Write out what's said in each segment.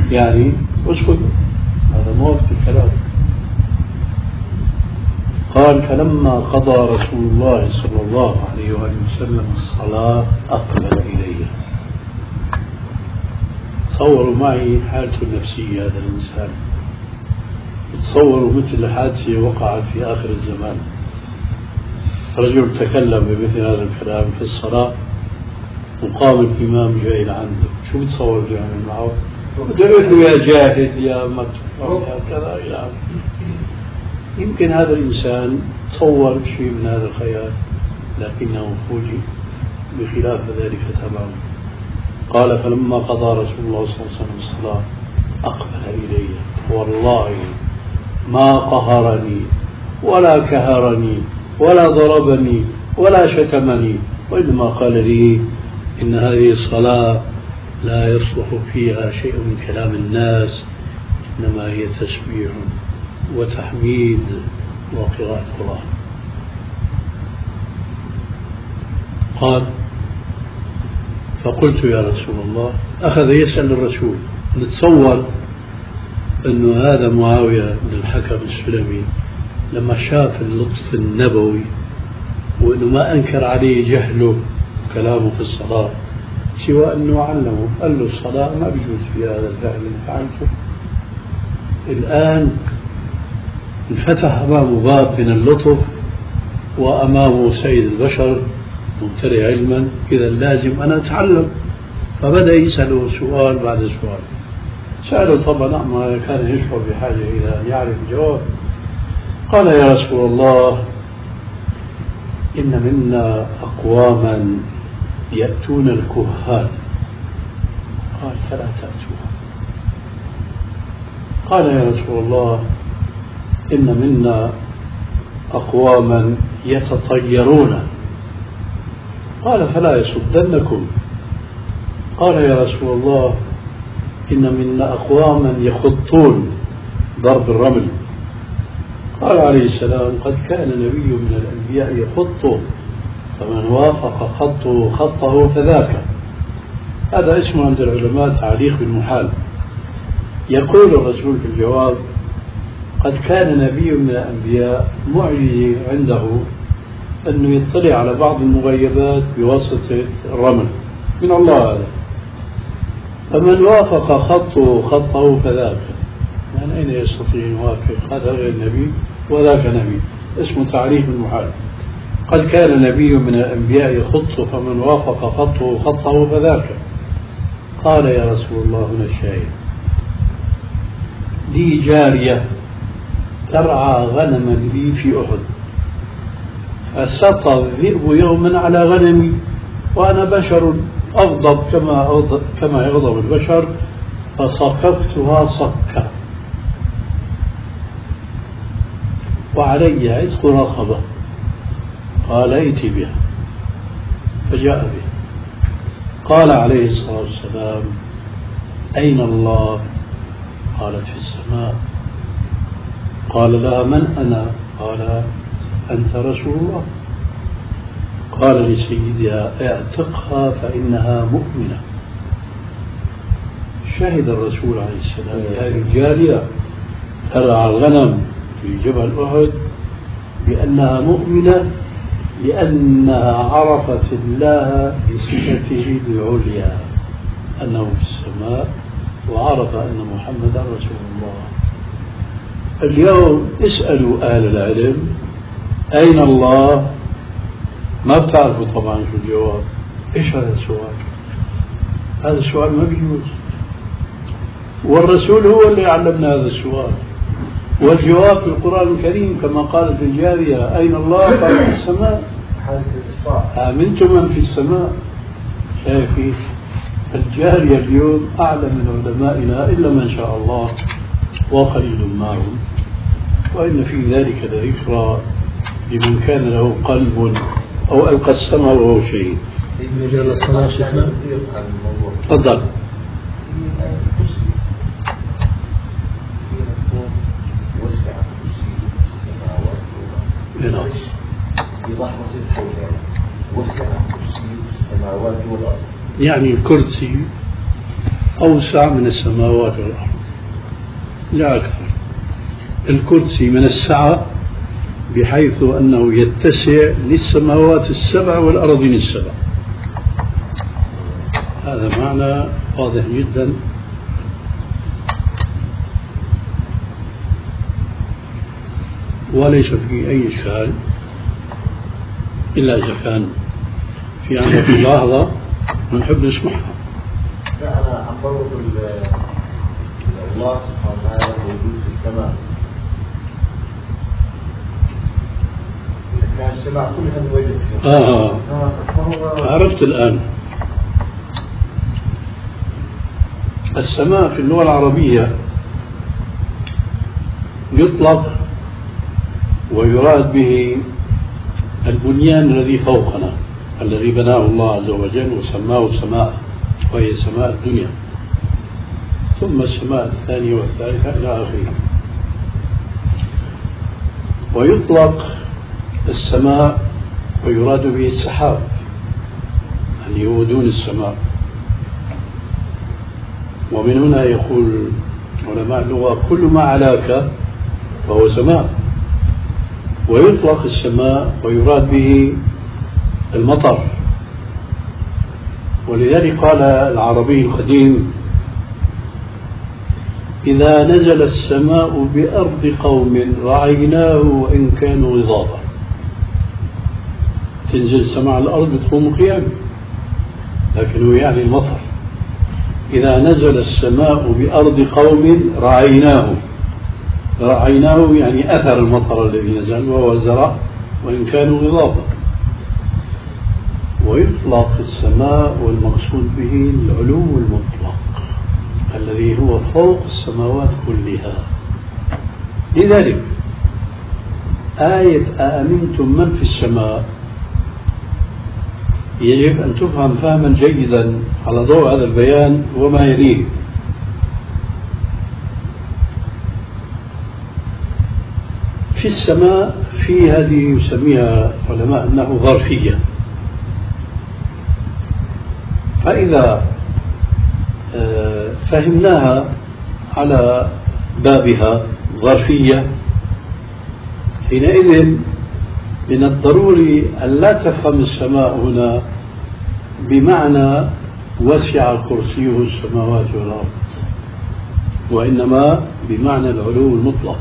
يعني اسكت، هذا موافق الكلام. قال فلما قضى رسول الله صلى الله عليه وآله وسلم الصلاة أقبل إلي. تصوروا معي حالته النفسية هذا الإنسان، تصوروا مثل حادثة وقعت في آخر الزمان، رجل تكلم بمثل هذا الكلام في الصلاة وقام الإمام جاي عنده، شو بتصور يعمل معه؟ بده يقول له يا جاهد يا مكفر يا كذا إلى آخره. يمكن هذا الإنسان تصور شيء من هذا الخيال، لكنه فوجئ بخلاف ذلك تماما. قال فلما قضى رسول الله صلى الله عليه وسلم الصلاة أقبل إلي، والله ما قهرني ولا كهرني ولا ضربني ولا شتمني، وإنما قال لي إن هذه الصلاة لا يصلح فيها شيء من كلام الناس، إنما هي تسبيح وتحميد وقراءة القرآن. قال فقلت يا رسول الله، أخذ يسأل الرسول. نتصور أنه هذا معاوية بن الحكم السلمي لما شاف اللطف النبوي وأنه ما أنكر عليه جهله وكلامه في الصلاة، سوى أنه علمه قال له الصلاة ما بيجوز فيها هذا الفعل اللي فعلته. الآن انفتح أمامه باب من اللطف وأمامه سيد البشر مبتدئ علما، إذا لازم أنا أتعلم. فبدأ يسأله سؤال بعد سؤال، سأله طبعا ما كان يشعر بحاجة إلى أن يعرف الجواب. قال يا رسول الله إن منا أقواما يأتون الكهان. قال فلا تأتوها. قال يا رسول الله إن منا أقواما يتطيرون. قال فلا يصدنكم. قال يا رسول الله إن منا أقواما يخطون ضرب الرمل. قال عليه السلام قد كان نبي من الأنبياء يخط، فمن وافق خطه خطه فذاك. هذا اسمه عند العلماء تعليق بالمحال. يقول الرسول في الجواب قد كان نبي من الأنبياء معجز عنده أنه يطلع على بعض المغيبات بواسطة الرمل من الله هذا، فمن وافق خطه خطه فذاك. يعني أين يستطيع أن يوافق؟ هذا غير نبي وذاك نبي، اسمه تعريف المحال. قد كان نبي من الأنبياء يخط، فمن وافق خطه خطه فذاك. قال يا رسول الله هنا الشاهد، لي جارية ترعى غنما لي في أحد، فسطى الذئب يوما على غنمي وأنا بشر أغضب كما يغضب البشر، فصكفتها صكا وعلي عتق رقبة. قال ائت بها، فجاء بها. قال عليه الصلاة والسلام أين الله؟ قالت في السماء. قال لها من أنا؟ قال أنت رسول الله. قال لسيدها اعتقها فإنها مؤمنة. شهد الرسول عليه السلام هذه الجارية ترعى الغنم في جبل أحد بأنها مؤمنة، لأنها عرفت الله بصفته العليا أنه في السماء، وعرف أن محمدا رسول الله. اليوم اسألوا أهل العلم أين الله؟ ما بتعرفوا طبعا شو الجواب. إيش هذا السؤال؟ هذا السؤال ما بيجوز، والرسول هو اللي علمنا هذا السؤال. والجواب في القرآن الكريم كما قالت الجارية أين الله؟ قال في السماء. آمنتم من في السماء. شايفين الجارية اليوم أعلم من علمائنا إلا من شاء الله وقليل معهم، وإن في ذلك لذكرى لمن كان له قلب أو ألقى السمع وهو شهيد. مجال الصلاة شيخنا. تفضل. يعني الكرسي أوسع من السماوات والأرض لا أكثر. الكرسي من السعة بحيث أنه يتسع للسماوات السبع والأراضين السبع. هذا معنى واضح جدا. وليس فيه أي إشكال إلا إذا كان في عندك ملاحظة نحب نسمعها. أنا عم بربط الله سبحانه وتعالى موجود في السماء. كان السماء كلها موجودة. عرفت الآن. السماء في اللغة العربية يطلق ويراد به البنيان الذي فوقنا الذي بناه الله عز وجل وسماه سماء، وهي سماء الدنيا، ثم السماء الثانية والثالثة إلى آخره. ويطلق السماء ويراد به السحاب اللي هو دون السماء. ومن هنا يقول علماء اللغة كل ما علاك فهو سماء. ويطلق السماء ويراد به المطر، ولذلك قال العربي القديم إذا نزل السماء بأرض قوم رعيناه وإن كانوا غضابا. تنزل السماء على الأرض بتقوم قيامه، لكن هو يعني المطر. إذا نزل السماء بأرض قوم رعيناه، رعيناه يعني أثر المطر الذي نزل وهو الزرع وإن كانوا غضابا. ويطلق السماء والمقصود به العلو المطلق الذي هو فوق السماوات كلها. لذلك آية أأمنتم من في السماء يجب أن تفهم فهما جيدا على ضوء هذا البيان وما يليه. في السماء في هذه يسميها علماء أنه ظرفية. فإذا فهمناها على بابها ظرفية حينئذ من الضروري أن لا تفهم السماء هنا بمعنى وسع كرسيه السماوات والأرض، وإنما بمعنى العلو المطلق.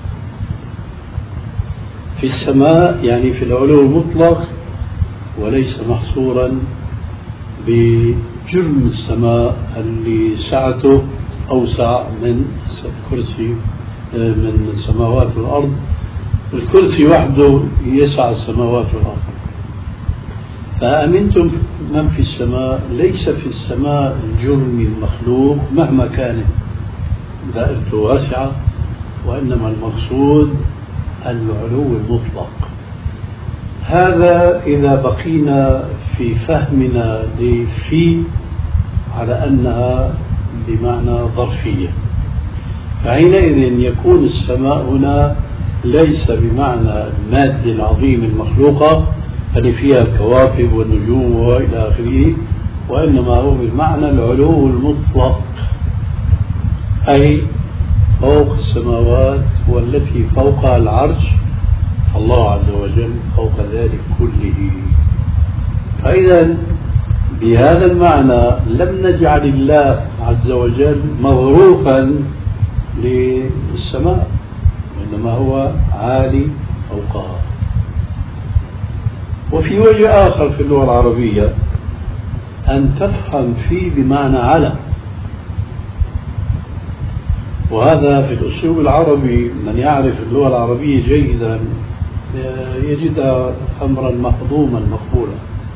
في السماء يعني في العلو المطلق، وليس محصورا بجرم السماء اللي سعته أوسع من كرسي من السماوات والأرض. الكرسي وحده يسع السماوات والأرض. فأمنتم من في السماء، ليس في السماء الجرم المخلوق مهما كانت دائرته واسعة، وإنما المقصود العلو المطلق. هذا إذا بقينا في فهمنا لفي على أنها بمعنى ظرفية، فحينئذ يكون السماء هنا ليس بمعنى المادة العظيمة المخلوقة اللي فيها الكواكب والنجوم وإلى آخره، وإنما هو بالمعنى العلو المطلق، أي فوق السماوات والتي فوقها العرش، الله عز وجل فوق ذلك كله. فإذا بهذا المعنى لم نجعل الله عز وجل مغروفا للسماء، وإنما هو عالي فوقها. وفي وجه آخر في اللغة العربية أن تفهم فيه بمعنى على، وهذا في الأسلوب العربي من يعرف اللغة العربية جيدا يجدها أمرا مهضوما مقبولا.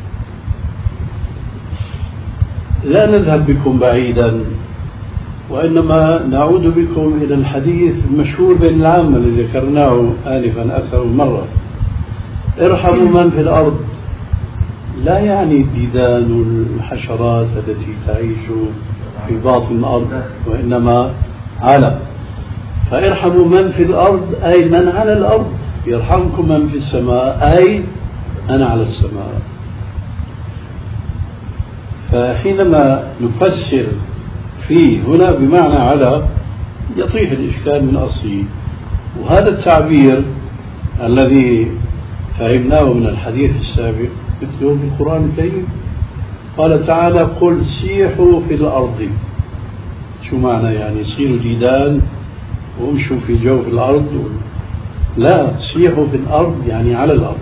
لا نذهب بكم بعيدا، وإنما نعود بكم إلى الحديث المشهور بين العامة الذي ذكرناه آنفا أكثر من مرة: ارحموا من في الأرض. لا يعني الديدان الحشرات التي تعيش في باطن الأرض، وإنما على. فارحموا من في الأرض أي من على الأرض، يرحمكم من في السماء أي أنا على السماء. فحينما نفسر في هنا بمعنى على يطيح الإشكال من أصله. وهذا التعبير الذي فهمناه من الحديث السابق مثله في القرآن الكريم. قال تعالى قل سيحوا في الأرض. شو معنى يعني سيروا ديدان وامشوا في جوف الأرض؟ لا، سيحوا في الأرض يعني على الأرض.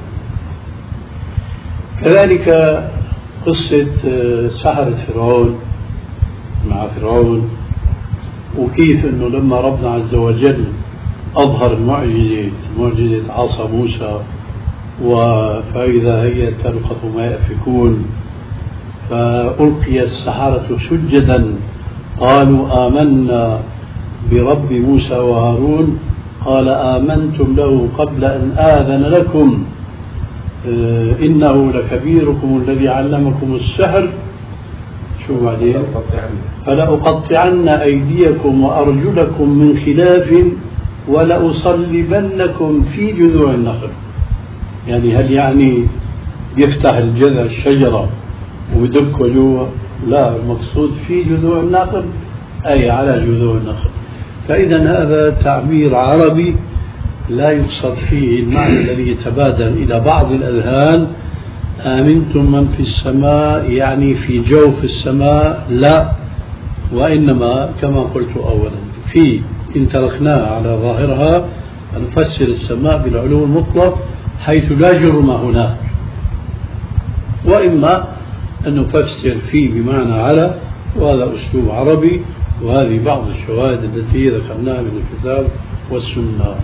كذلك قصة سحرة فرعون مع فرعون، وكيف أنه لما ربنا عز وجل أظهر المعجزة عصا موسى فإذا هي تلقف ما يأفكون، فألقي السحرة سجدا قالوا آمنا برب موسى وهارون قال آمنتم له قبل أن آذن لكم إنه لكبيركم الذي علمكم السحر. شو بعدين؟ فلأقطعن أيديكم وأرجلكم من خلاف ولأصلبنكم في جذوع النخل. يعني هل يعني يفتح الجذع الشجرة ويدكه جوا؟ لا، المقصود في جذوع النخل أي على جذوع النخل. فإذا هذا تعبير عربي لا يقصد فيه المعنى الذي يتبادل إلى بعض الأذهان آمنتم من في السماء يعني في جوف السماء، لا، وإنما كما قلت أولا في إن تركناها على ظاهرها نفسر السماء بالعلو المطلق حيث لا جرم هناك، وإما أن نفسر فيه بمعنى على، وهذا أسلوب عربي، وهذه بعض الشواهد التي ذكرناها من الكتاب والسنة.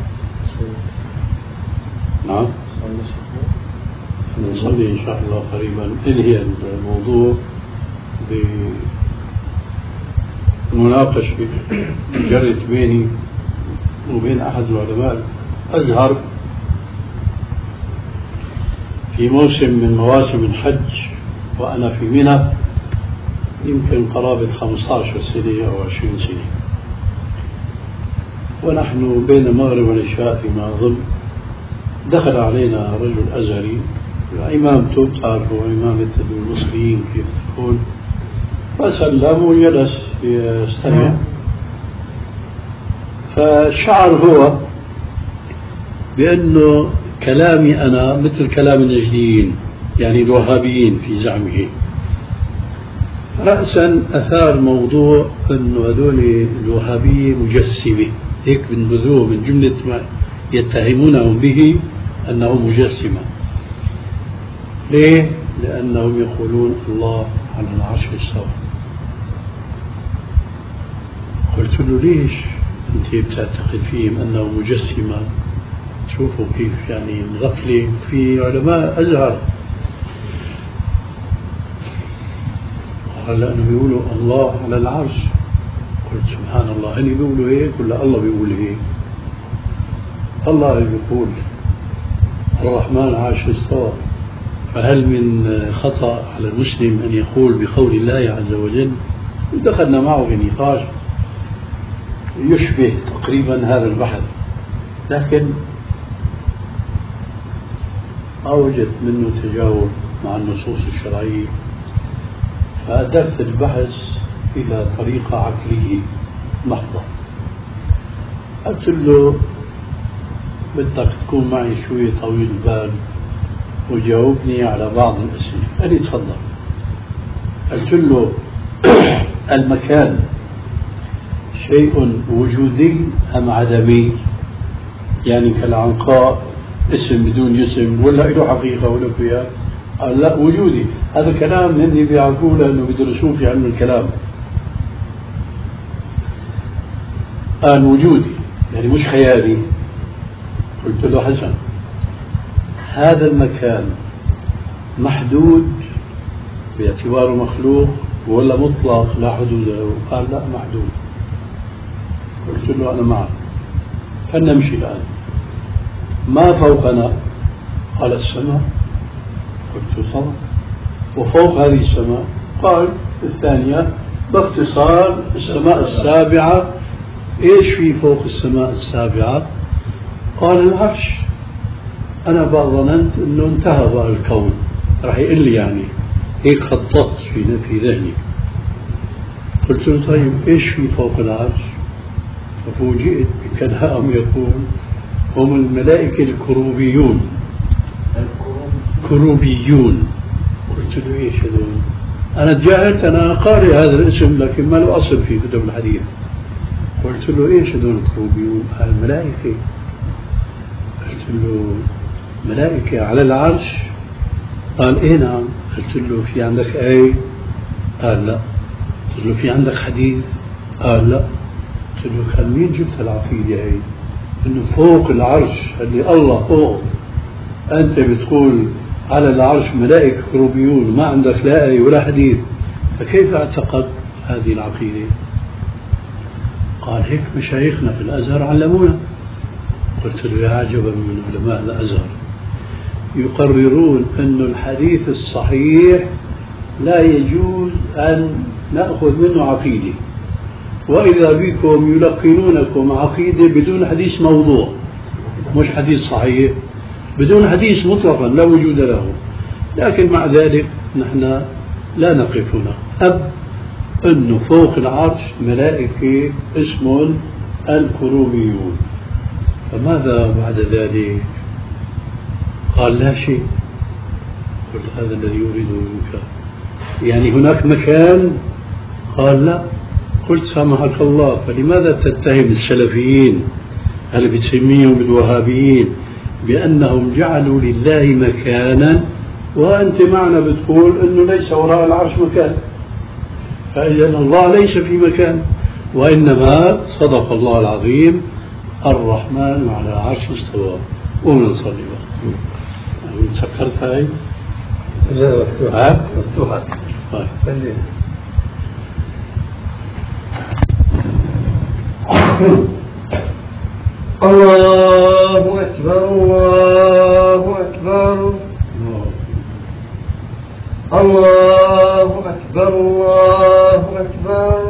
نعم نصلي إن شاء الله قريبا. انهي الموضوع بمناقشة جرت بيني وبين أحد العلماء الأزهر في موسم من مواسم الحج، وأنا في منى يمكن قرابة 15 سنة أو 20 سنة، ونحن بين المغرب والعشاء فيما أظن دخل علينا رجل أزهري إمامته تعرفوا إمامة المصريين كيف تكون، فسلم وجلس يستمع. فشعر هو بأنه كلامي أنا مثل كلام النجديين يعني الوهابيين في زعمه. رأسا أثار موضوع أنه هذول الوهابية مجسمة، هيك بنبذوه من جملة ما يتهمونهم به أنه مجسمة. ليه؟ لأنهم يقولون الله على العرش استوى. قلت له ليش أنت بتعتقد فيهم أنه مجسمة؟ شوفوا كيف يعني الغفلة في علماء أزهر. قال لأنه بيقولوا الله على العرش. قلت سبحان الله، هل بيقولوا هيك ولا الله بيقول هيك؟ الله بيقول الرحمن العرش استوى، فهل من خطأ على المسلم أن يقول بقول الله عز وجل؟ دخلنا معه في نقاش يشبه تقريبا هذا البحث، لكن أوجد منه تجاوب مع النصوص الشرعية، فأدرت البحث إلى طريقة عقلية محضة. قلت له بدك تكون معي شوية طويل البال وجاوبني على بعض الأسئلة. قال لي تفضل. قلت له المكان شيء وجودي أم عدمي؟ يعني كالعنقاء اسم بدون جسم ولا له حقيقة ولا كيان؟ قال لا وجودي. هذا كلام هني بيعرفوه لأنه بيدرسوه في علم الكلام. قال وجودي يعني مش خيالي. قلت له حسن، هذا المكان محدود باعتباره مخلوق ولا مطلق لا حدود له؟ قال لا محدود. قلت له أنا معك، فلنمشي الآن. ما فوقنا؟ قال السماء. قلت صدق، وفوق هذه السماء؟ قال الثانية باختصار السماء السابعة. ايش في فوق السماء السابعة؟ قال العرش. أنا بقى ظننت أنه انتهى بقى الكون، راح يقول لي يعني هيك خططت في ذهني. قلت له طيب إيش في فوق العرش؟ ففوجئت بكلام يقول هم الملائكة الكروبيون. كروبيون. قلت له إيش هذول؟ أنا تجاهلت، أنا قارئ هذا الاسم لكن ما له أصل في كتب الحديث. قلت له إيش هذول الكروبيون؟ الملائكة. قلت له ملائكة على العرش؟ قال إيه نعم. قلت له في عندك آية؟ قال لا. قلت له في عندك حديث؟ قال لا. قلت له كان مين جبت العقيدة هي إنه فوق العرش اللي الله فوق أنت بتقول على العرش ملائكة كروبيون ما عندك لا آية ولا حديث، فكيف اعتقد هذه العقيدة؟ قال هيك مشايخنا في الأزهر علمونا. قلت له يا عجبا من علماء الأزهر يقررون أن الحديث الصحيح لا يجوز أن نأخذ منه عقيدة، وإذا بكم يلقنونكم عقيدة بدون حديث موضوع، مش حديث صحيح، بدون حديث مطلقا لا وجود له. لكن مع ذلك نحن لا نقف هنا. أنه فوق العرش ملائكة اسم الكروبيون. فماذا بعد ذلك؟ قال لا شيء. قلت هذا الذي يريده منك، يعني هناك مكان؟ قال لا. قلت سامحك الله، فلماذا تتهم السلفيين اللي بتسميهم الوهابيين بأنهم جعلوا لله مكانا وأنت معنا بتقول أنه ليس وراء العرش مكان؟ فإذا الله ليس في مكان، وإنما صدق الله العظيم الرحمن على العرش استوى. ونصلي بقى. سكرت هاي؟ لا مفتوحة. الله أكبر الله أكبر الله أكبر الله أكبر.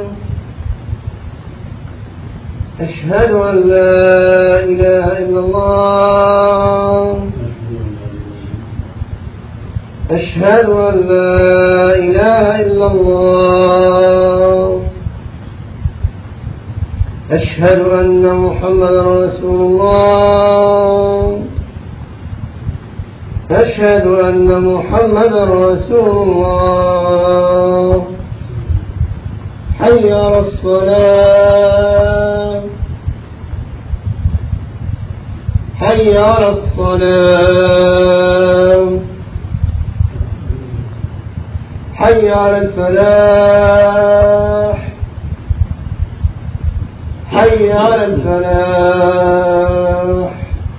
أشهد أن لا إله إلا الله. أشهد أن لا إله إلا الله. أشهد أن محمدا رسول الله. أشهد أن محمدا رسول الله. حي على الصلاة. حي على الصلاة. حي على الفلاح. حي على الفلاح.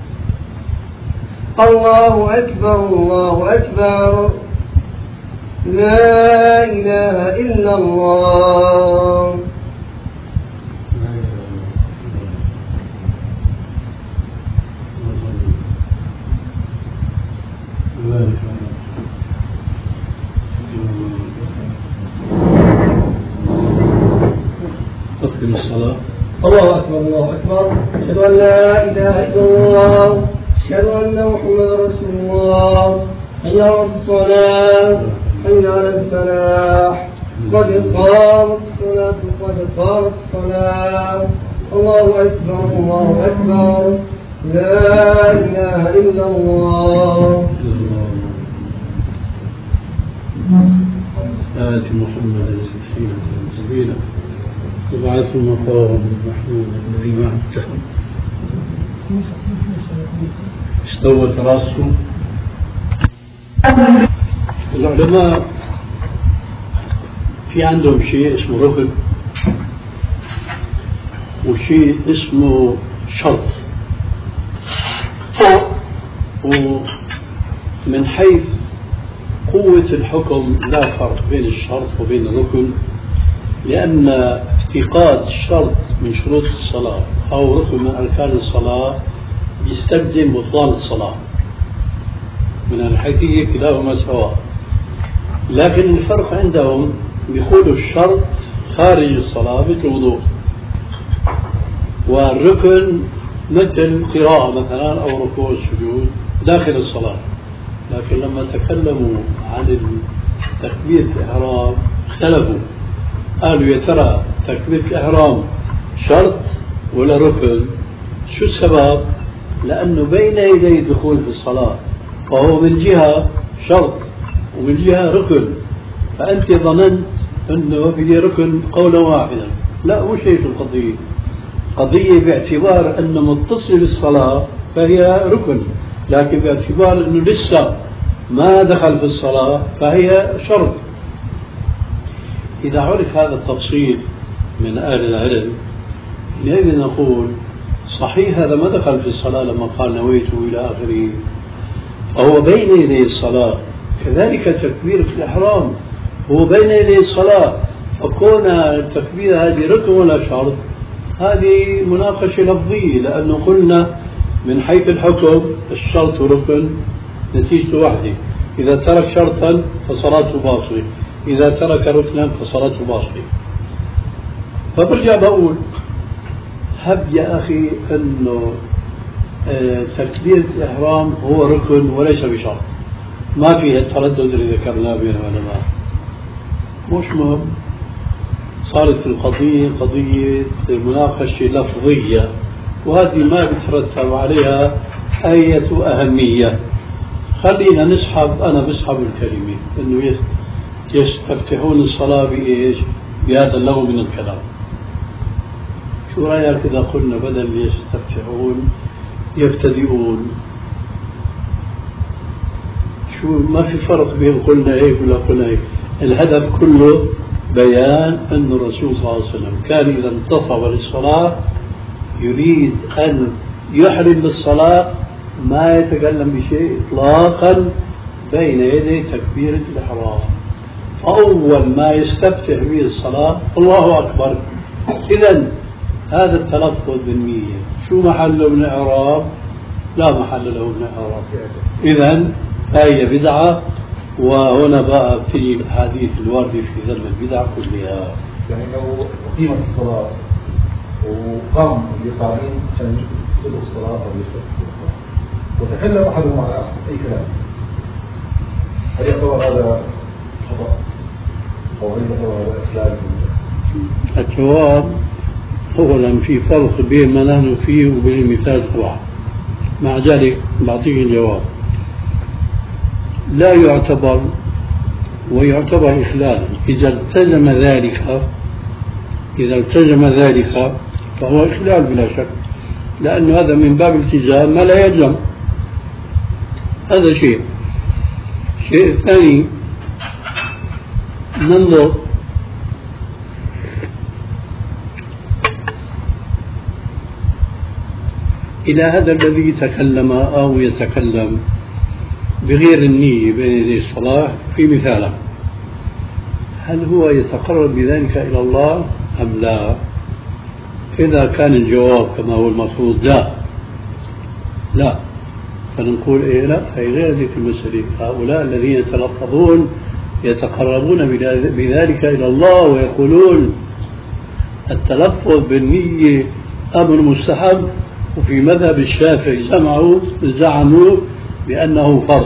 الله أكبر الله أكبر. لا إله إلا الله. أقم الصلاة. الله أكبر الله أكبر. أشهد أن لا إله إلا الله. أشهد أن محمدا رسول الله. حي على الصلاة. حي على الفلاح. قد قامت الصلاة قد قامت الصلاة. الله أكبر الله أكبر. لا إله إلا الله. آت محمدا سبيلا وابعثه مقام محمود الذي وعدته. استوت راسه. العلماء في عندهم شيء اسمه ركن وشيء اسمه شرط، ومن حيث قوة الحكم لا فرق بين الشرط وبين الركن، لأن افتقاد شرط من شروط الصلاة أو ركن من أركان الصلاة يستلزم بطلان الصلاة. من الحيثية كلاهما سواء، لكن الفرق عندهم بيقولوا الشرط خارج الصلاة مثل الوضوء، والركن مثل قراءة مثلا أو ركوع السجود داخل الصلاة. لكن لما تكلموا عن تكبيرة الإحرام اختلفوا، قالوا يا ترى تكبيرة الإحرام شرط ولا ركن؟ شو السبب؟ لأنه بين يدي الدخول في الصلاة، فهو من جهة شرط ومن جهة ركن، فأنت ظننت أنه في ركن قولا واحدا. لا، مش هيك القضية. قضية باعتبار أنه متصل بالصلاة فهي ركن، لكن باعتبار أنه لسه ما دخل في الصلاة فهي شرط. إذا عرف هذا التفصيل من أهل العلم حينئذ نقول صحيح هذا ما دخل في الصلاة لما قال نويته إلى آخره، فهو بين يدي الصلاة. كذلك تكبيرة الإحرام هو بين يدي الصلاة، فكون التكبير هذه ركن ولا شرط هذه مناقشة لفظية، لأنه قلنا من حيث الحكم الشرط ركن نتيجته واحدة، إذا ترك شرطا فصلاته باطلة، إذا ترك ركنا فصلاته باطلة. فبرجع بقول هب يا أخي أنه تكبيرة الإحرام هو ركن وليس بشرط، ما فيه التردد اللي ذكرناه بين العلماء، مش مهم. صارت القضية قضية مناقشة لفظية، وهذه ما بترتب عليها أي أهمية. خلينا نسحب، أنا بسحب الكلمة أنه يستفتحون الصلاة بإيش؟ بهذا اللون من الكلام. شو رأيك إذا قلنا بدل يستفتحون يبتدئون؟ شو ما في فرق بين قلنا هيك ولا قلنا هيك. الهدف كله بيان أن الرسول صلى الله عليه وسلم كان إذا انتصب للصلاة يريد أن يحرم بالصلاة ما يتكلم بشيء إطلاقا بين يدي تكبيرة الإحرام، فأول ما يستفتح به الصلاة الله أكبر. إذن هذا التلفظ بالنية شو محله من الإعراب؟ لا محل له من الإعراب. إذن هي بدعة، وهنا بقى في الحديث الواردة في ذم البدع كلها. يعني لو أقيمت الصلاة وقام الإقامين عشان يدخل الصلاة أو يستفتح الصلاة وتحل أحدهم على آخر أي كلام، هل يعتبر هذا خطأ أو هل يعتبر هذا إخلال؟ الجواب أولا في فرق بين ما نحن فيه وبين المثال طبعا، مع ذلك بعطيك الجواب. لا يعتبر ويعتبر إخلالا إذا التزم ذلك فهو إخلال بلا شك، لأن هذا من باب التزام ما لا يلزم. هذا شيء ثاني، ننظر إلى هذا الذي تكلم أو يتكلم بغير النية بين يدي الصلاة في مثاله، هل هو يتقرب بذلك إلى الله أم لا؟ إذا كان الجواب كما هو المفروض لا فنقول إيه لا، هي غير ذلك المسألة. هؤلاء الذين يتلفظون يتقربون بذلك إلى الله ويقولون التلفظ بالنية أمر مستحب، وفي مذهب الشافعي زعموا بأنه فرض.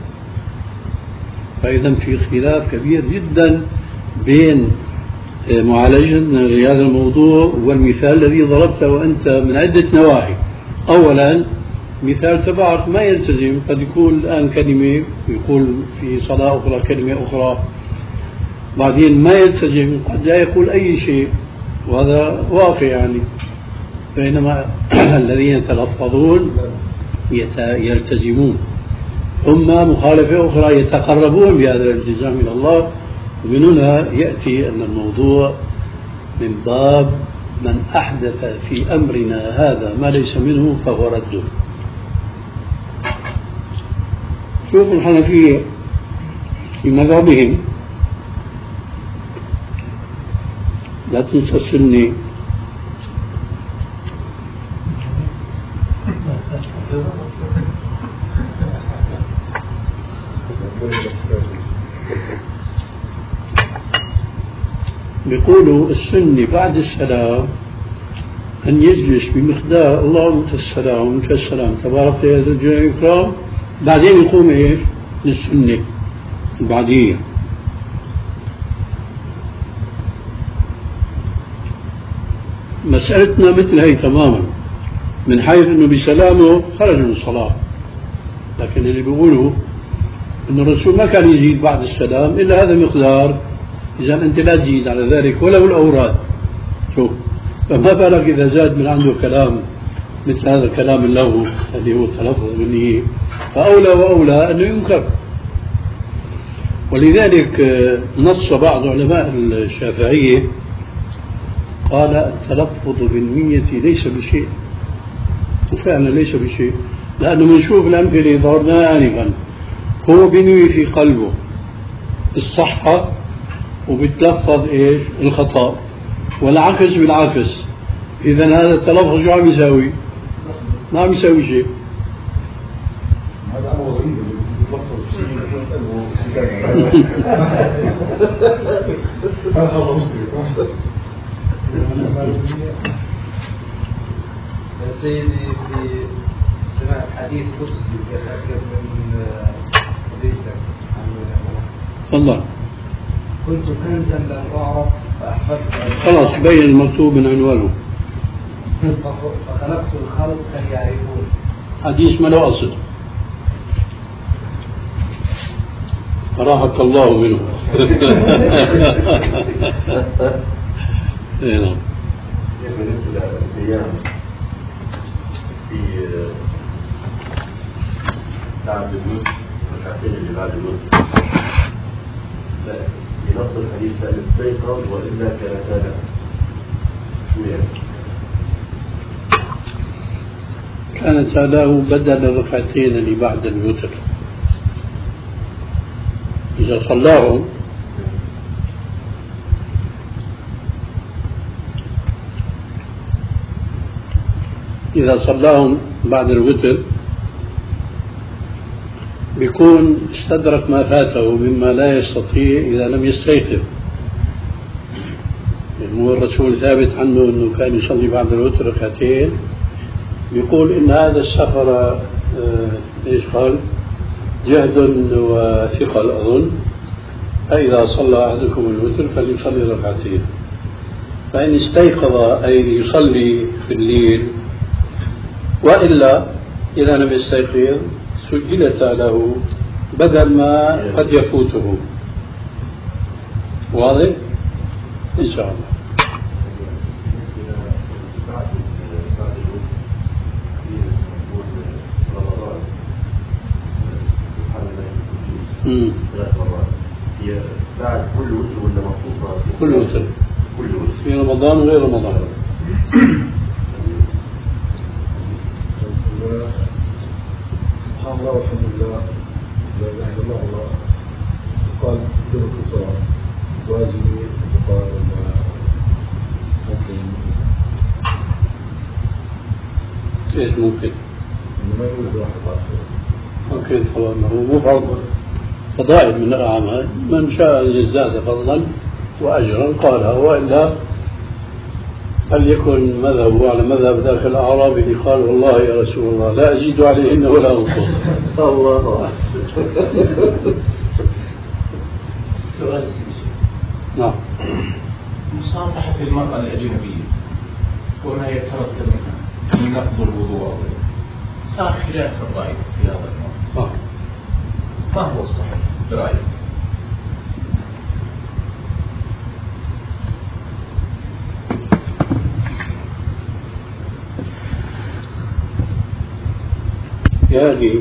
فإذا في خلاف كبير جدا بين معالجتنا لهذا الموضوع والمثال الذي ضربته وأنت من عدة نواحي. أولا مثال تبعك ما يلتزم، قد يقول الآن كلمة ويقول في صلاة أخرى كلمة أخرى، بعدين ما يلتزم، قد لا يقول أي شيء، وهذا واقع يعني. بينما الذين يتلفظون يلتزمون، ثم مخالفة أخرى يتقربون بهذا الالتزام إلى الله. ومن هنا يأتي أن الموضوع من باب من أحدث في أمرنا هذا ما ليس منه فهو رد. شوف الحنفية في مذهبهم لا تنسى السنة، بيقولوا السنة بعد السلام أن يجلس بمقدار اللهم أنت السلام وأنت السلام تبارك يا ذا الجلال والإكرام، بعدين يقوم إيش للسنة البعدية. مسألتنا مثل هي تماما، من حيث أنه بسلامه خرج من الصلاة، لكن اللي بيقولوا أن الرسول ما كان يزيد بعد السلام إلا هذا مقدار، إذا أنت لا تزيد على ذلك ولو الأوراد. شوف، فما بالك إذا زاد من عنده كلام مثل هذا الكلام اللغو الذي هو التلفظ بالنية، فأولى وأولى أنه ينكر. ولذلك نص بعض علماء الشافعية قال التلفظ بالنية ليس بشيء، وفعلا ليس بشيء، لأنه بنشوف الأمثلة اللي ضربناها آنفا، هو بنوي في قلبه الصحة وبتلفظ إيش الخطأ، والعكس بالعكس. إذا هذا التلفظ شو عم يساوي؟ ما عم يساوي شيء. هذا أمر غريب يا سيدي في سمعت حديث قدسي يتأكد من حديثك عن والله كنت كنزا لم أعرف فأحببت خلاص بين المكتوب من عنوانه، فخلقت الخلق كي يعرفون. حديث ما له أصل، راحك الله منه. نعم. بالنسبة للقيام في بعد الموت، ركعتين اللي بعد الموت، في نص الحديث فإن استيقظ وإلا كان تابعا، شو يعني؟ كانت له بدل الركعتين اللي بعد الوتر، إذا صلاهم بعد الوتر بيكون استدرك ما فاته مما لا يستطيع إذا لم يستيقظ. يعني الرسول ثابت عنه أنه كان يصلي بعد الوتر ركعتين، بيقول إن هذا السفر إيش قال؟ جهد وثقل أظن، فإذا صلى أحدكم الوتر فليصلي ركعتين، فإن استيقظ أي يصلي في الليل، وإلا إذا لم يستيقظ سجلت له بدل ما قد يفوته. واضح؟ إن شاء الله. ثلاث مرات هي بعد كل وتر ولا مخصوصة؟ كل وتر، كل وتر في رمضان وغير رمضان. سبحان الله والحمد لله لا اله الا الله. قال ذكر الصلاه واجبي، وقال ممكن ايش ممكن؟ ما يوجد واحد ممكن طبعا، هو مو فرض، فضائل من الأعمال، من شاء أن يزداد فضلا وأجرا قالها، وإلا فليكن مذهبه على مذهب ذاك الأعرابي اللي قال والله يا رسول الله لا أزيد عليهن ولا أنقص. الله. سؤال نعم. مصافحة المرأة الأجنبية وما يترتب منها من نقض الوضوء، صار خلاف الرأي في هذا الموضوع، ما هو الصحيح برأيك؟ هذه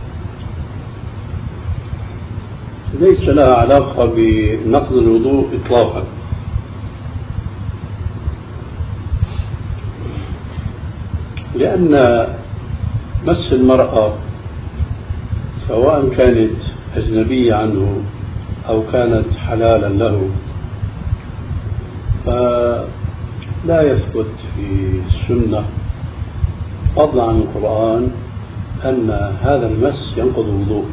ليس لها علاقة بنقض الوضوء إطلاقا، لأن مس المرأة سواء كانت أجنبية عنه أو كانت حلالا له، فلا يثبت في السنة فضلا عن القرآن أن هذا المس ينقض الوضوء،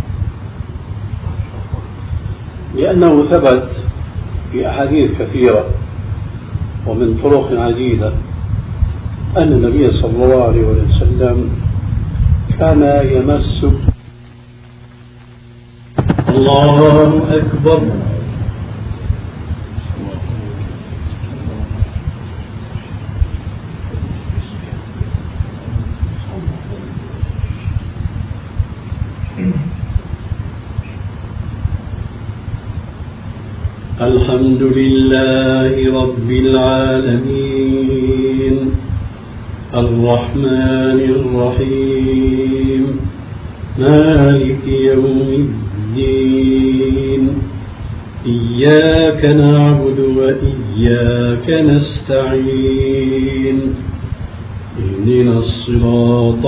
لأنه ثبت في أحاديث كثيرة ومن طرق عديدة أن النبي صلى الله عليه وسلم كان يمس. الله أكبر. الحمد لله رب العالمين الرحمن الرحيم مالك يوم الدين إياك نعبد وإياك نستعين اهدنا الصراط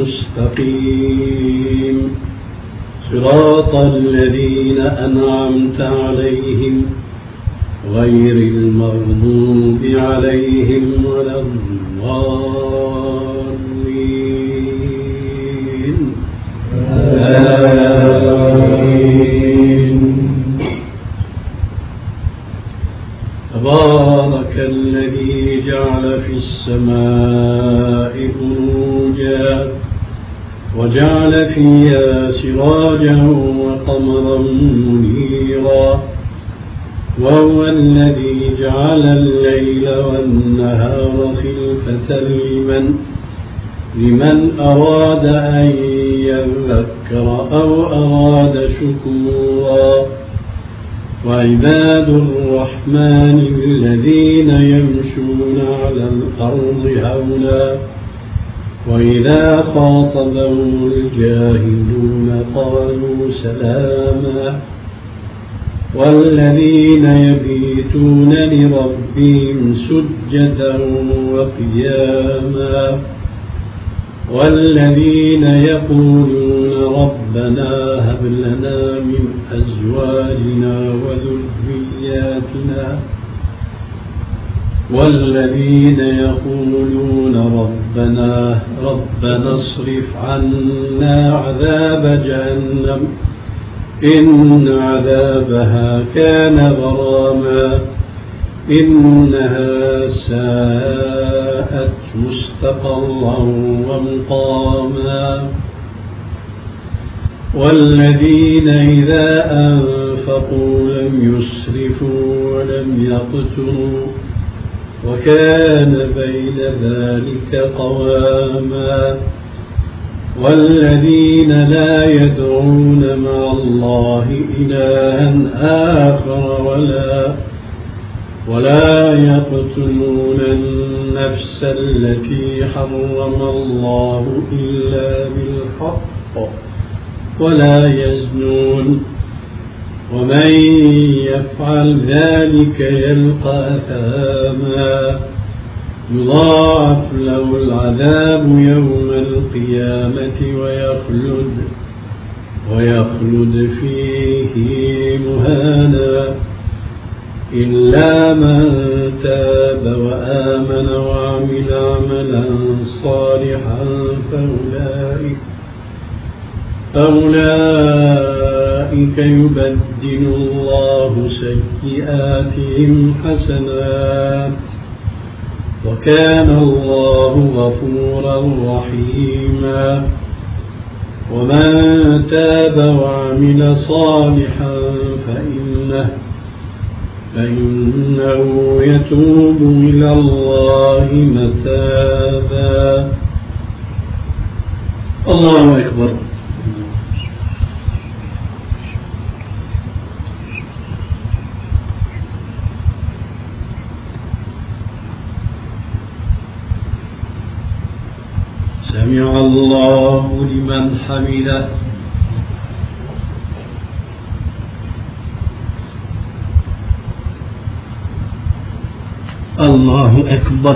المستقيم صراط الذين أنعمت عليهم غير المغضوب عليهم ولا الضالين آمين. تبارك الذي جعل في السماء بروجا وجعل فيها سراجا وقمرا منيرا وهو الذي جعل الليل والنهار خلفة لمن أراد أن يذكر أو أراد شكورا وعباد الرحمن الذين يمشون على الأرض هونا وإذا خاطبهم الجاهلون قالوا سلاما والذين يبيتون لربهم سجدا وقياما والذين يقولون ربنا هب لنا من أزواجنا وذرياتنا والذين يقولون ربنا اصرف عنا عذاب جهنم إن عذابها كان غراما إنها ساءت مستقرا ومقاما والذين إذا أنفقوا لم يسرفوا ولم يقتروا وكان بين ذلك قواما والذين لا يدعون مع الله إلها آخر ولا يقتلون النفس التي حرم الله إلا بالحق ولا يزنون ومن يفعل ذلك يلقى أثاما يضاعف له العذاب يوم القيامة ويخلد فيه مهانا إلا من تاب وآمن وعمل عملا صالحا فأولئك يبدل الله سيئاتهم حسنات وكان الله غفورا رحيما ومن تاب وعمل صالحا فإنه يتوب إلى الله متابا. الله أكبر. سمع الله لمن حمده. الله أكبر.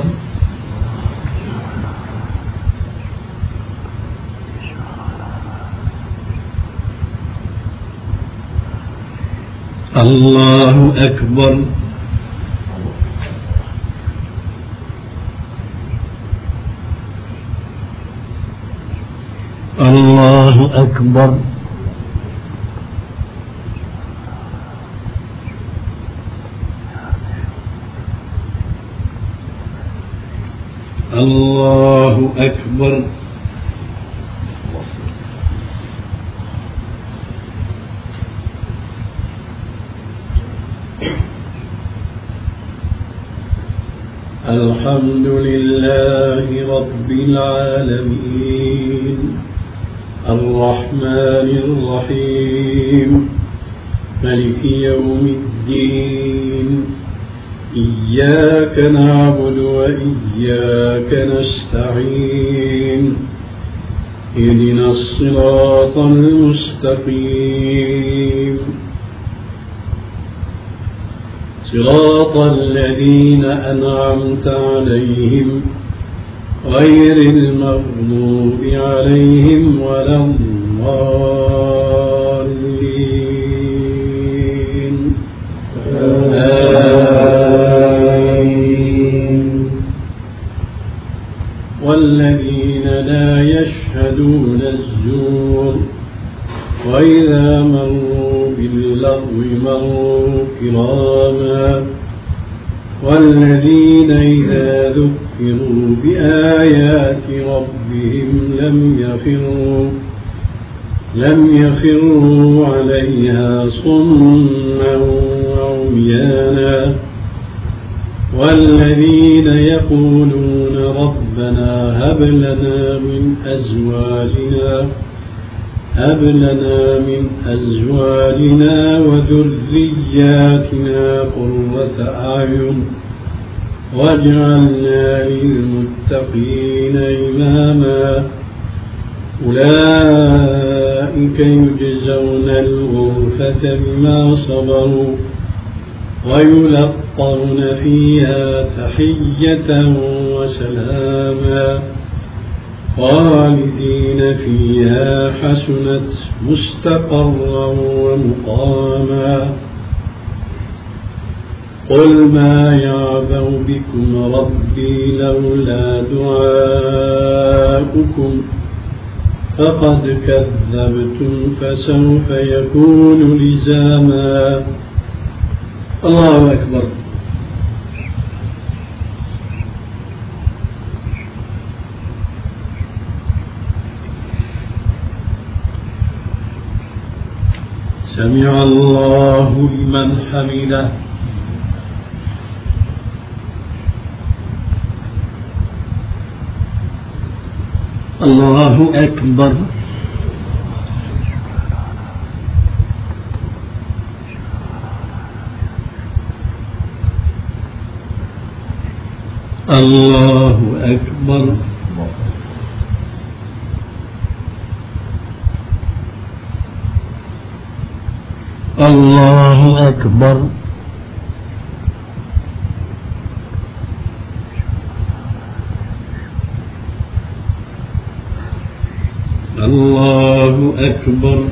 الله أكبر. الله أكبر. الله أكبر. الحمد لله رب العالمين الرحمن الرحيم مالك يوم الدين إياك نعبد وإياك نستعين اهدنا الصراط المستقيم صراط الذين أنعمت عليهم غير المغضوب عليهم ولا الضالين آمين. والذين لا يشهدون الزور وإذا مروا باللغو مروا كراما والذين إذا ذكروا بآيات ربهم لم يخروا عليها صما وعميانا والذين يقولون ربنا هب لنا من أزواجنا وذرياتنا قرة أعين واجعلنا للمتقين إماما أولئك يجزون الغرفة بما صبروا ويلقون فيها تحية وسلاما خالدين فيها حسنت مستقرا ومقاما قل ما يعبأ بكم ربي لولا دعاؤكم فقد كذبتم فسوف يكون لزاما. الله أكبر. سمع الله لمن حمده. الله أكبر. الله أكبر. الله أكبر. الله أكبر.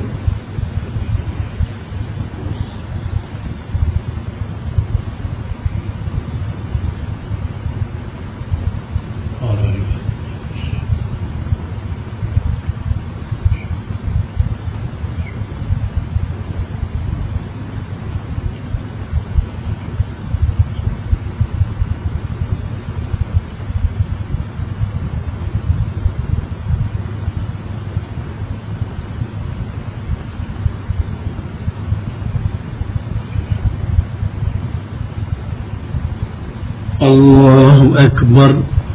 الله أكبر.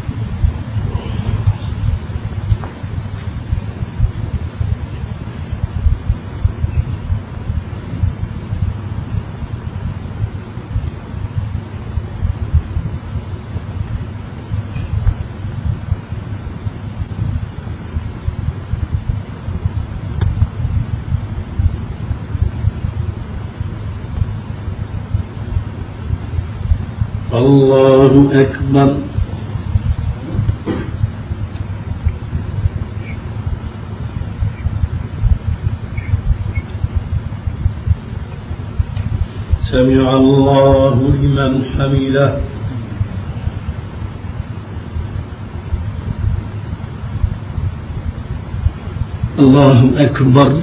الله أكبر. سمع الله لمن حمده. الله أكبر.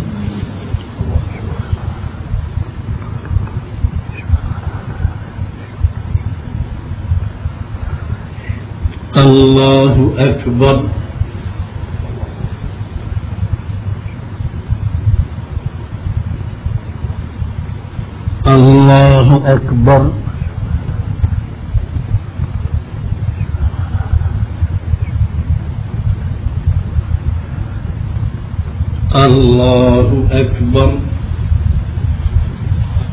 الله أكبر. الله أكبر. الله أكبر.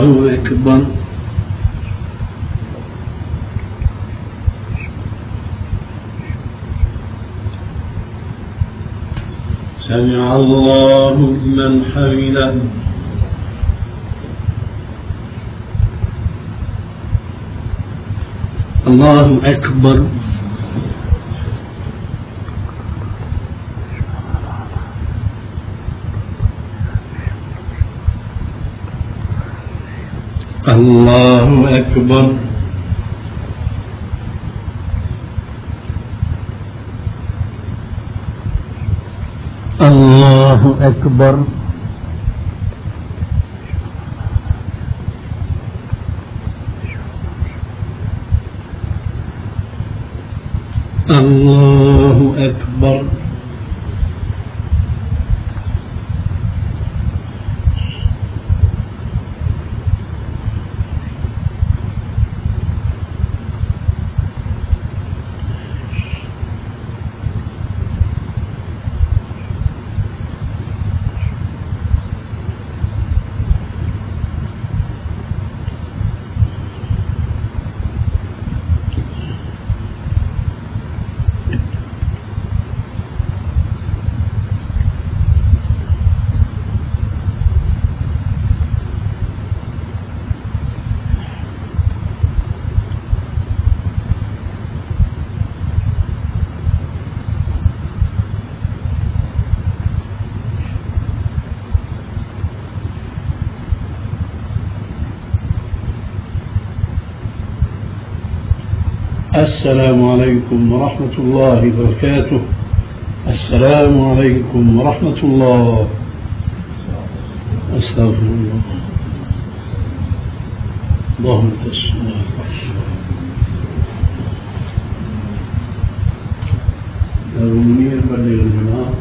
الله أكبر. سمع الله لمن حمده. الله أكبر. الله أكبر. الله أكبر. الله أكبر. السلام عليكم ورحمة الله وبركاته. السلام عليكم ورحمة الله. أستغفر الله. اللهم تسلم. المنير بلغ الجماعة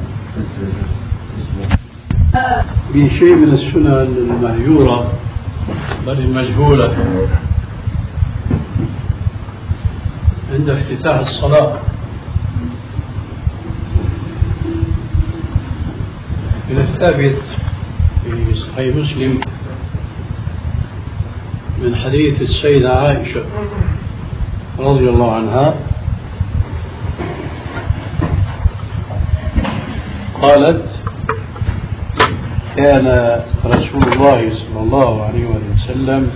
بشيء من السنن المهجورة بل المجهولة عند افتتاح الصلاة من الثابت في صحيح مسلم من حديث السيدة عائشة رضي الله عنها قالت: كان رسول الله صلى الله عليه وسلم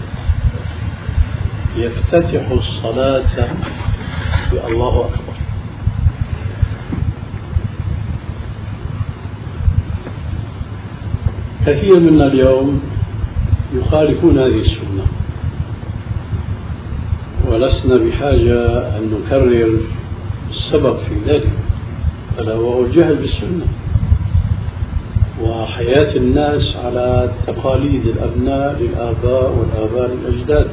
يفتتح الصلاة بالله أكبر. كثير منا اليوم يخالفون هذه السنة، ولسنا بحاجة أن نكرر السبب في ذلك، ألا وهو الجهل بالسنة وحياة الناس على تقاليد الأبناء للآباء والآباء للأجداد.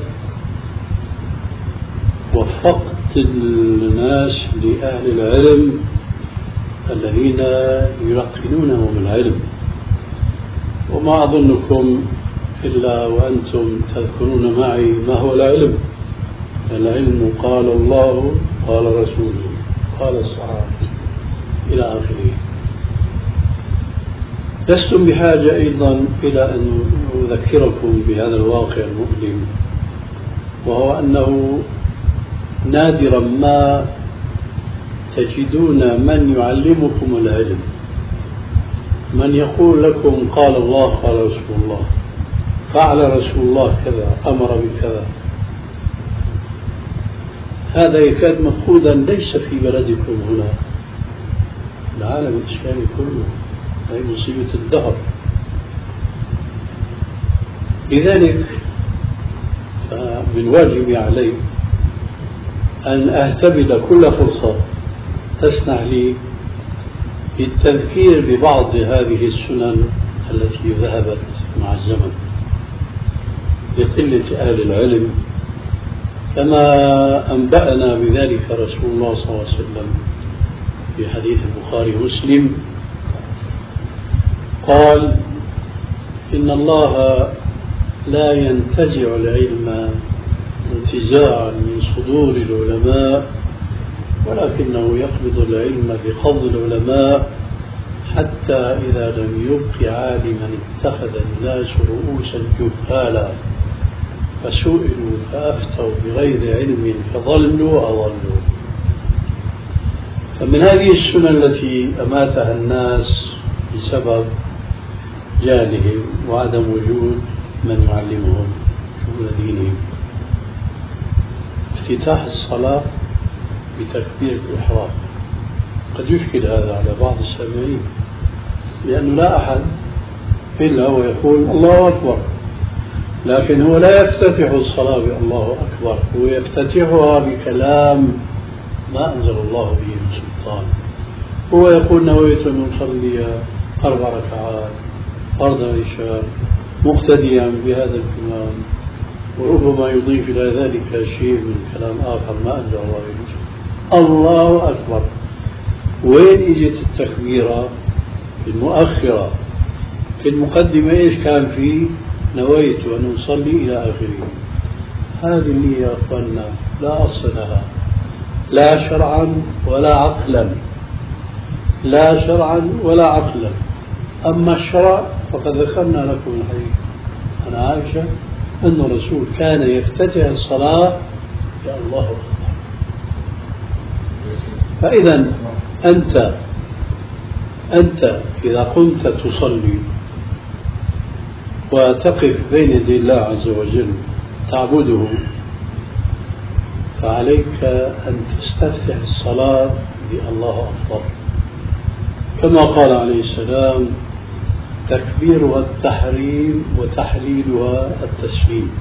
وفقت الناس لأهل العلم الذين يلقنونهم العلم، وما أظنكم إلا وأنتم تذكرون معي ما هو العلم. العلم قال الله قال رسوله قال الصحابة إلى آخره. لستم بحاجة أيضا إلى أن أذكركم بهذا الواقع المؤلم، وهو أنه نادرا ما تجدون من يعلمكم العلم، من يقول لكم قال الله قال رسول الله، فعل رسول الله كذا، أمر بكذا. هذا يكاد مفقودا ليس في بلدكم هنا، العالم الإسلامي كله، هذه مصيبة الدهر. لذلك فمن واجبي علي أن أهتبل كل فرصة تسنح لي للتذكير ببعض هذه السنن التي ذهبت مع الزمن لقلة أهل العلم، كما أنبأنا بذلك رسول الله صلى الله عليه وسلم في حديث البخاري ومسلم قال: إن الله لا ينتزع العلم انتزاعا من صدور العلماء، ولكنه يقبض العلم بقبض العلماء حتى إذا لم يبق عالما اتخذ الناس رؤوسا جهالا فسئلوا فأفتوا بغير علم فضلوا أضلوا. فمن هذه السنن التي أماتها الناس بسبب جهلهم وعدم وجود من يعلمهم شؤون دينهم افتتاح الصلاة بتكبيرة الإحرام. قد يشكل هذا على بعض السامعين، لأنه لا أحد إلا هو يقول الله أكبر، لكن هو لا يفتتح الصلاة بالله أكبر، هو يفتتحها بكلام ما أنزل الله به من سلطان. هو يقول نويت أن أصلي 4 ركعات فرض العشاء مقتديا بهذا الإمام، وربما يضيف إلى ذلك شيء من كلام آخر ما أنزل الله به. الله أكبر. وين إجت التكبيرة؟ في المؤخرة. في المقدمة إيش كان فيه؟ نويت أن أصلي إلى آخره. هذه اللي يا أخوانا لا أصل لها لا شرعا ولا عقلا، لا شرعا ولا عقلا. أما الشرع فقد ذكرنا لكم الحديث عن عائشة أن الرسول كان يفتتح الصلاة يا الله أكبر. فإذا أنت إذا قمت تصلي وتقف بين يدي الله عز وجل تعبده فعليك أن تستفتح الصلاة بالله أكبر، كما قال عليه السلام تكبيرها التحريم وتحليلها التسليم.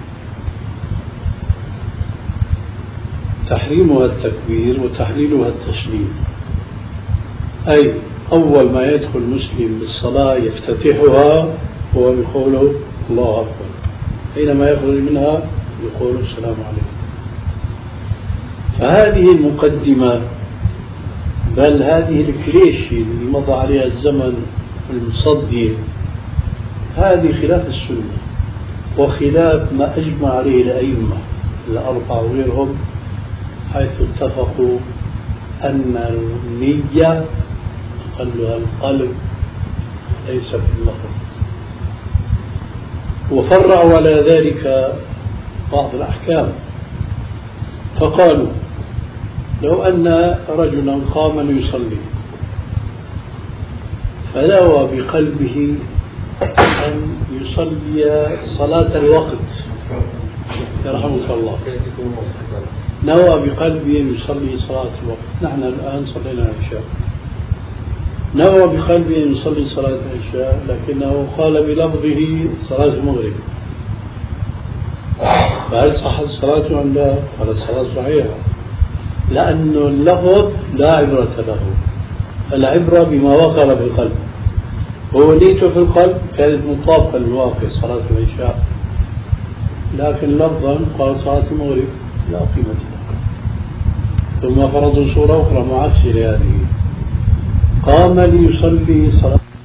تحريمها التكبير وتحليلها التسليم، أي أول ما يدخل المسلم بالصلاة يفتتحها هو بقوله الله أكبر، حينما يخرج منها يقول السلام عليكم. فهذه المقدمة، بل هذه الكليشة اللي مضى عليها الزمن المصدي، هذه خلاف السنة وخلاف ما أجمع عليه الأئمة الأربعة وغيرهم، حيث اتفقوا أن النية أقلها القلب ليس في اللفظ. وفرعوا على ذلك بعض الأحكام، فقالوا لو أن رجلا قام ليصلي فنوى بقلبه أن يصلي صلاة الوقت، يرحمك الله، نوى بقلبه أن يصلي صلاة الوقت. نحن الآن صلينا العشاء، نوى بقلبه أن يصلي صلاة العشاء لكنه قال بلفظه صلاة المغرب، فهل صحت صلاته أم لا؟ قال الصلاة صحيحة، لأن اللفظ لا عبرة له، العبرة بما وقر في القلب. هو نيته في القلب كانت مطابقة للواقع صلاة العشاء، لكن لفظا قال صلاة المغرب لا قيمة لها. ثم فرضوا صورة أخرى معاكسة لهذه، قام ليصلي صلاة